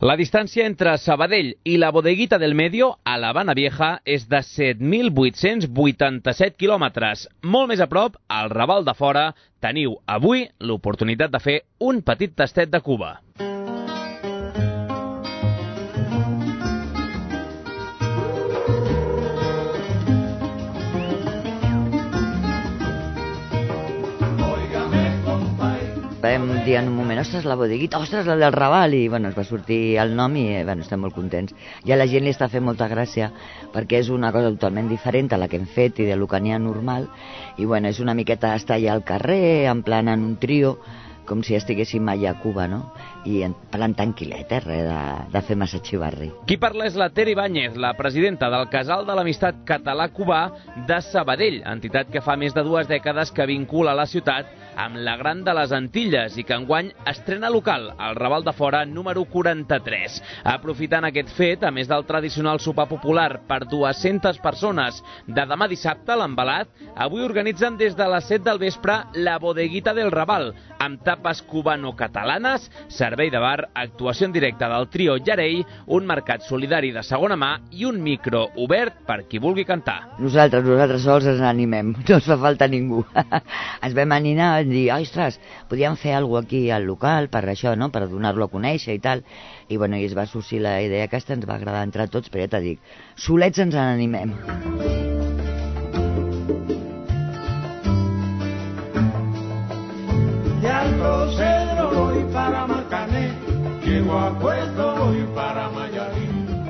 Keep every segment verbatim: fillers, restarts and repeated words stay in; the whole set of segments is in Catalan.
La distància entre Sabadell i la Bodeguita del Medio, a l'Havana Vieja, és de set mil vuit-cents vuitanta-set quilòmetres. Molt més a prop, al Raval de Fora, teniu avui l'oportunitat de fer un petit tastet de Cuba. Vam dir en un moment, ostres, la bodeguita, ostres, la del Raval, i bueno, es va sortir el nom i bueno, estem molt contents. I a la gent li està fent molta gràcia perquè és una cosa totalment diferent a la que hem fet i de lo que n'hi ha normal. I bueno, és una miqueta estar allà al carrer, en plan en un trio, com si estiguéssim allà a Cuba, no? I en plan tranquil·let, eh? Res de, de fer massa xivarri. Qui parla és la Tere Ibáñez, la presidenta del Casal de l'Amistat Català-Cubà de Sabadell, entitat que fa més de dues dècades que vincula la ciutat amb la Gran de les Antilles i que enguany estrena local al Raval de Fora número quaranta-tres. Aprofitant aquest fet, a més del tradicional sopar popular per dues-centes persones de demà dissabte, l'Envelat, avui organitzen des de les set del vespre la Bodeguita del Raval, amb tapes cubano-catalanes, servei de bar, actuació en directe del trio Yarey, un mercat solidari de segona mà i un micro obert per qui vulgui cantar. Nosaltres, nosaltres sols ens animem, no ens fa falta ningú. Ens vam animar a dir, ostres, podíem fer alguna cosa aquí al local per això, no? Per donar-lo a conèixer i tal. I bueno, i es va sorgir la idea aquesta, ens va agradar entre tots, però ja t'ho dic, solets ens en animem. De Alto Cedro voy para Marcané, llego a Puerto voy para Mayarí.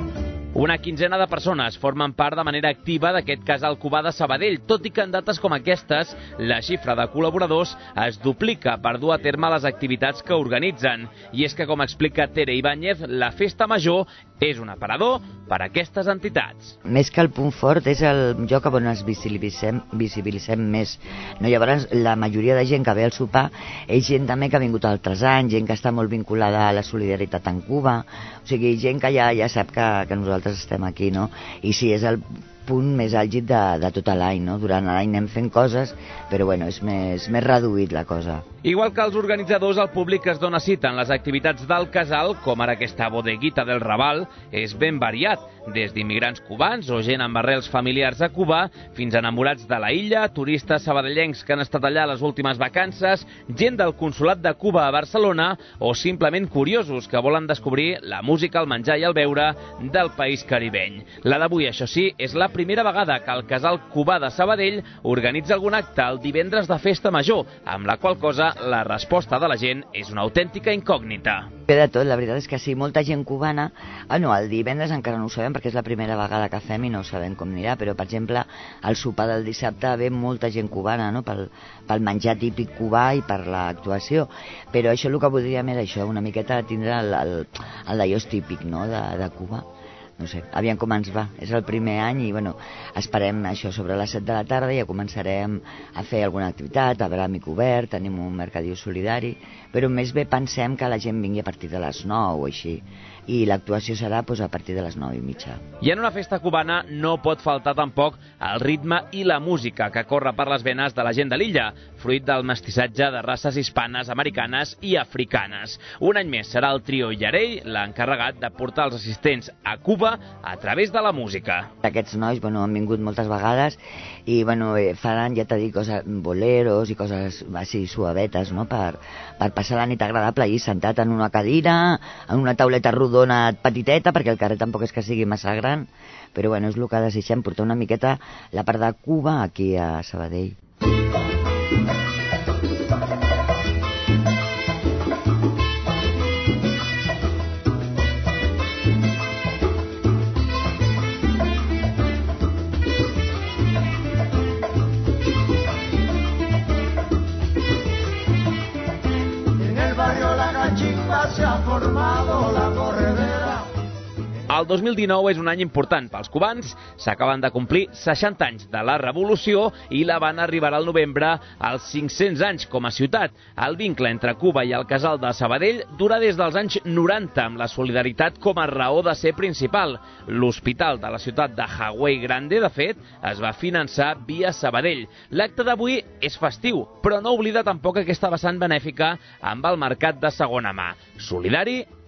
Una quinzena de persones formen part de manera activa d'aquest casal cubà de Sabadell, tot i que en dates com aquestes la xifra de col·laboradors es duplica per dur a terme les activitats que organitzen. I és que, com explica Tere Ibáñez, la festa major és un aparador per a aquestes entitats. Més que el punt fort és el lloc on es visibilitzem, visibilitzem més. No? Llavors, la majoria de gent que ve al sopar és gent també que ha vingut altres anys, gent que està molt vinculada a la solidaritat en Cuba, o sigui, gent que ja, ja sap que, que nosaltres estem aquí, no? I sí, és el punt més àlgid de, de tot l'any, no? Durant l'any anem fent coses, però bueno, és més, més reduït la cosa. Igual que els organitzadors, el públic es dona cita en les activitats del casal, com ara aquesta Bodeguita del Raval, és ben variat, des d'immigrants cubans o gent amb arrels familiars a Cuba, fins a enamorats de la illa, turistes sabadellencs que han estat allà les últimes vacances, gent del Consolat de Cuba a Barcelona o simplement curiosos que volen descobrir la música, el menjar i el beure del país caribeny. La d'avui, això sí, és la primera vegada que el Casal Cubà de Sabadell organitza algun acte el divendres de Festa Major, amb la qual cosa la resposta de la gent és una autèntica incògnita. Bé de tot, la veritat és que sí, molta gent cubana, ah no, el divendres encara no ho sabem perquè és la primera vegada que fem i no sabem com anirà, però per exemple al sopar del dissabte ve molta gent cubana, no? pel, pel menjar típic cubà i per l'actuació, però això el que voldríem era això, una miqueta tindre el, el, el d'allò típic, no? de, de Cuba. No sé, aviam com ens va. És el primer any i bueno, esperem això sobre les set de la tarda, ja començarem a fer alguna activitat, a veure amic obert, tenim un mercadillo solidari, però més bé pensem que la gent vingui a partir de les nou o així, i l'actuació serà doncs, a partir de les nou i mitja. I en una festa cubana no pot faltar tampoc el ritme i la música que corre per les venes de la gent de l'illa, fruit del mestissatge de races hispanes, americanes i africanes. Un any més serà el trio Yarey l'encarregat de portar els assistents a Cuba a través de la música. Aquests nois bueno, han vingut moltes vegades i bueno, faran, ja t'he dit, coses, boleros i coses així suavetes, no? per, per passar la nit agradable allí sentat en una cadira, en una tauleta rodona petiteta, perquè el carrer tampoc és que sigui massa gran, però bueno, és el que desitgem, portar una miqueta la part de Cuba aquí a Sabadell. Se ha formado la corredera. El dos mil dinou és un any important pels cubans, s'acaben de complir seixanta anys de la Revolució i l'Havana arribarà al novembre als cinc-cents anys com a ciutat. El vincle entre Cuba i el Casal de Sabadell dura des dels anys noranta, amb la solidaritat com a raó de ser principal. L'hospital de la ciutat de Hawái Grande, de fet, es va finançar via Sabadell. L'acte d'avui és festiu, però no oblida tampoc aquesta vessant benèfica amb el mercat de segona mà, solidari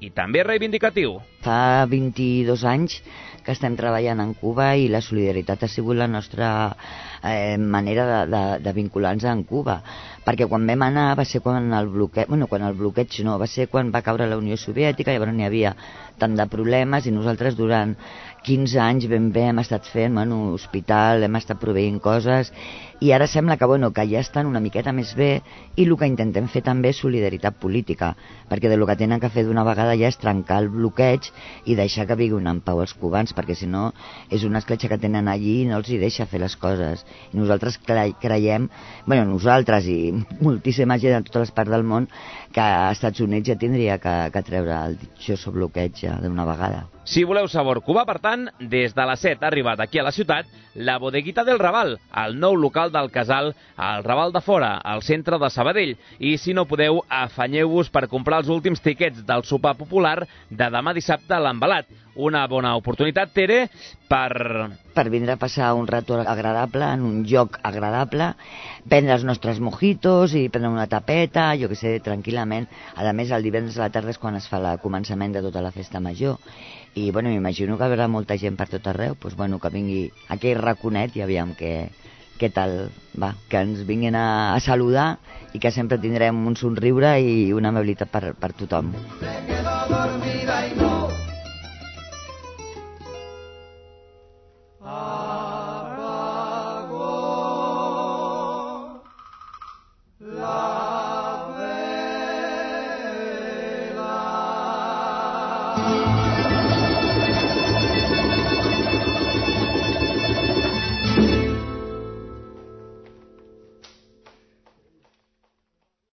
i també reivindicatiu. Fa vint-i-dos anys que estem treballant en Cuba i la solidaritat ha sigut la nostra eh, manera de, de, de vincular-nos en Cuba, perquè quan vam anar va ser quan el bloqueig, bueno, quan el bloqueig no, va ser quan va caure la Unió Soviètica, llavors n'hi havia tant de problemes i nosaltres durant quinze anys ben bé hem estat fent bueno, hospital, hem estat proveint coses i ara sembla que, bueno, que ja estan una miqueta més bé i el que intentem fer també és solidaritat política, perquè de lo que tenen que fer d'una vegada ja és trencar el bloqueig i deixar que vinguin en pau els cubans, perquè si no és una escletxa que tenen allí i no els hi deixa fer les coses. I nosaltres cre creiem, bueno, nosaltres i moltíssima gent de totes les parts del món, que als Estats Units ja tindria que, que treure el ditxoso bloqueig ja d'una vegada. Si voleu sabor cubà, per tant, des de les set ha arribat aquí a la ciutat la Bodeguita del Raval, el nou local del Casal, al Raval de Fora, al centre de Sabadell. I si no podeu, afanyeu-vos per comprar els últims tiquets del sopar popular de demà dissabte a l'Envelat. Una bona oportunitat, Tere, per... per vindre a passar un rato agradable, en un lloc agradable, prendre els nostres mojitos i prendre una tapeta, jo que sé, tranquil·lament. A més, el divendres a la tarda és quan es fa el començament de tota la festa major. I, bueno, m'imagino que hi haurà molta gent per tot arreu, doncs, bueno, que vingui a aquell raconet i aviam què, què tal va, que ens vinguin a, a saludar i que sempre tindrem un somriure i una amabilitat per, per tothom. Se quedó dormida y no